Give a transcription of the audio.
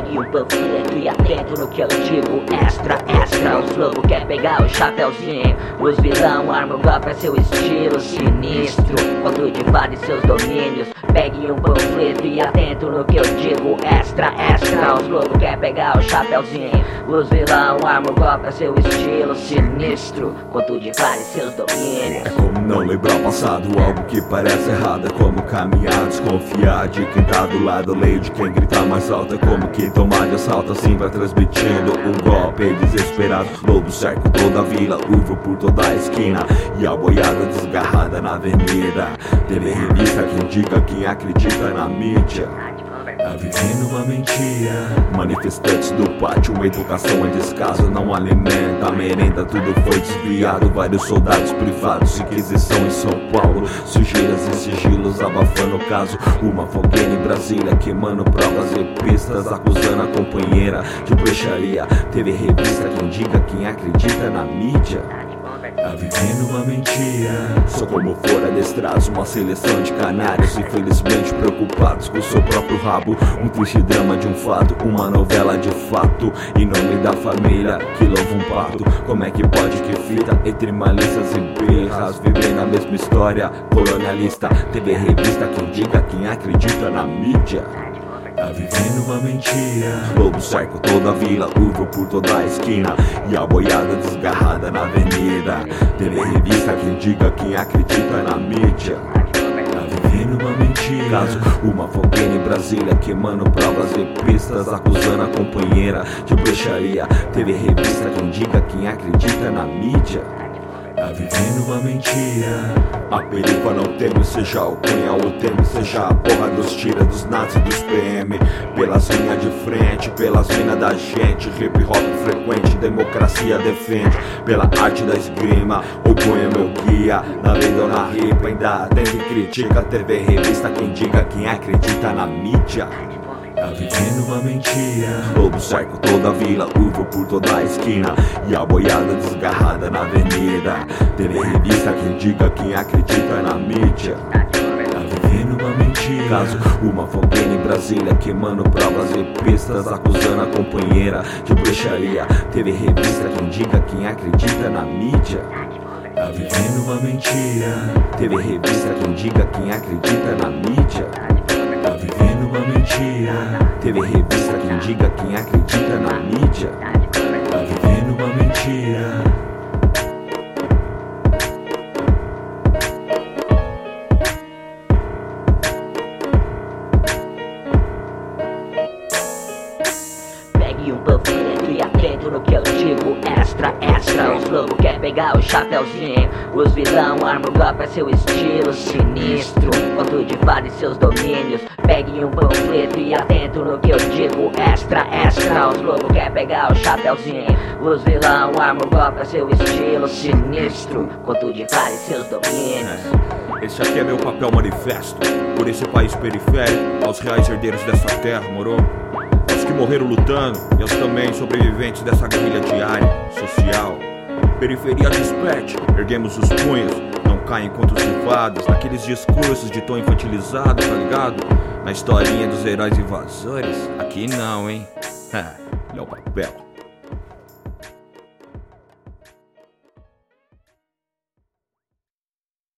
Pegue um panfleto e atento no que eu digo. Extra, extra, os lobos quer pegar o chapeuzinho. Os vilão arma o golpe, é seu estilo sinistro. Conto de fada e seus domínios. Pegue um panfleto e atento no que eu digo. Extra, extra, os lobos quer pegar o chapeuzinho. Os vilão arma o golpe, é seu estilo sinistro. Conto de fada e seus domínios. É como não lembrar o passado, algo que parece errado. É como caminhar, desconfiar de quem tá do lado, lei de quem grita mais alto. É como que tomar de assalto, assim vai transmitindo um golpe desesperado. Lobo cerca toda a vila, uva por toda a esquina e a boiada desgarrada na avenida. TV revista, quem diga, quem acredita na mídia. Tá vivendo uma mentira. Manifestantes do pátio, uma educação em descaso não alimenta a merenda, tudo foi desviado. Vários soldados privados, inquisição em São Paulo, sujeiras e sigilos abafando o caso. Uma fogueira em Brasília queimando provas e pistas, acusando a companheira de bruxaria. TV revista, quem diga, quem acredita na mídia. Tá vivendo uma mentira. Sou como for adestrados, uma seleção de canários, infelizmente preocupados com o seu próprio rabo. Um triste drama de um fato, uma novela de fato, em nome da família que louva um pato. Como é que pode que fita entre malícias e birras viver na mesma história colonialista? TV revista, quem diga, quem acredita na mídia. Tá vivendo uma mentira. Lobo cerca toda a vila, uva por toda a esquina e a boiada desgarrada na avenida. TV revista, quem diga, quem acredita na mídia. Tá vivendo uma mentira. Caso uma fogueira em Brasília queimando provas e pistas, acusando a companheira de bruxaria. TV revista, quem diga, quem acredita na mídia. Tá vivendo uma mentira. A perifa não teme, seja o punhal ou teme, seja a porra dos tira, dos nazis, dos PM. Pelas linhas de frente, pelas minas da gente, hip hop frequente, democracia defende. Pela arte da esgrima, o punho é meu guia. Na lenda ou na ripa, ainda tem que critica. TV revista, quem diga, quem acredita na mídia. Tá vivendo uma mentira. Lobo cerca toda a vila, uva por toda a esquina e a boiada desgarrada na avenida. TV revista, quem diga, quem acredita na mídia. Tá vivendo uma mentira. Caso uma fogueira em Brasília queimando provas e pistas, acusando a companheira de bruxaria. TV revista, quem diga, quem acredita na mídia. Tá vivendo uma mentira. TV revista, quem diga, quem acredita na mídia. Tá vivendo uma mentira. TV revista, quem diga, quem acredita na mídia. Tá vivendo uma mentira. Pegue um panfleto e atento no que eu digo. Extra, extra, os lobos quer pegar o chapeuzinho. Os vilão arma o golpe, é seu estilo sinistro. Conto de fada e seus domínios. Pegue um panfleto e atento no que eu digo. Extra, extra, os lobos quer pegar o chapeuzinho. Os vilão arma o golpe, é seu estilo sinistro. Conto de fada e seus domínios. Esse aqui é meu papel manifesto por esse país periférico, aos reais herdeiros dessa terra, moro? Aos que morreram lutando e aos também sobreviventes dessa guerrilha diária, social. Periferia desperte, erguemos os punhos, não caem contos de fadas, naqueles discursos de tom infantilizado, tá ligado? Na historinha dos heróis invasores, aqui não, hein? É o papel.